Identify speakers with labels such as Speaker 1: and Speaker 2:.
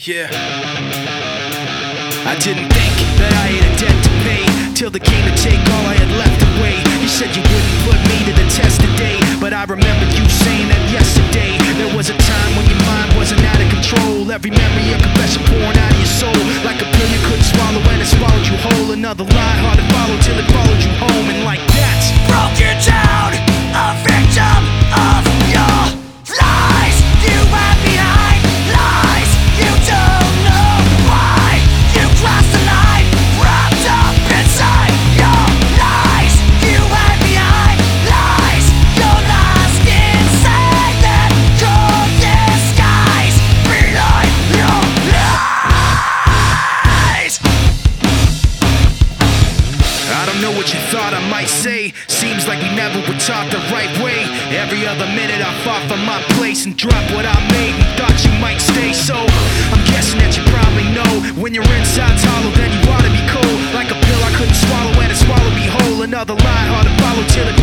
Speaker 1: Yeah. I didn't think that I had a debt to pay, till there came to take all I had left away. You said you wouldn't put me to the test today, but I remember you saying that yesterday. There was a time when your mind wasn't out of control. Every memory a confession pouring out of your soul, like a pill you couldn't swallow and it swallowed you whole. Another lie hard to follow till it followed you home, and like that
Speaker 2: broke you down, a victim of your lies. You hide behind lies, you don't know why. You crossed the line, wrapped up inside your lies. You hide behind lies, you're lost inside that cold disguise behind your lies.
Speaker 1: I don't know what you thought I might say. Seems like we never were taught the right way. Every other minute I fought for my place and dropped what I made and thought you might stay. So I'm guessing that you probably know, when your inside's hollow then you ought to be cold. Like a pill I couldn't swallow and it swallowed me whole. Another lie hard to follow till it